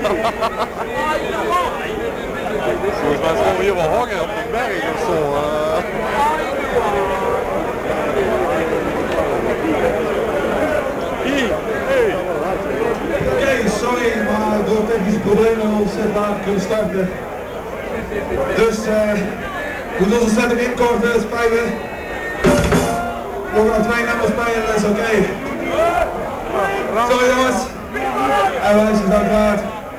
Volgens mij gaan we hier wel hangen op de berg of zo. Oké, sorry, maar door technische problemen ons laat kunnen starten. Dus we moeten onze set inkorten, spijlen. Nog aan 2 nummers spelen, dat is oké. Sorry jongens. En wij zijn uiteraard.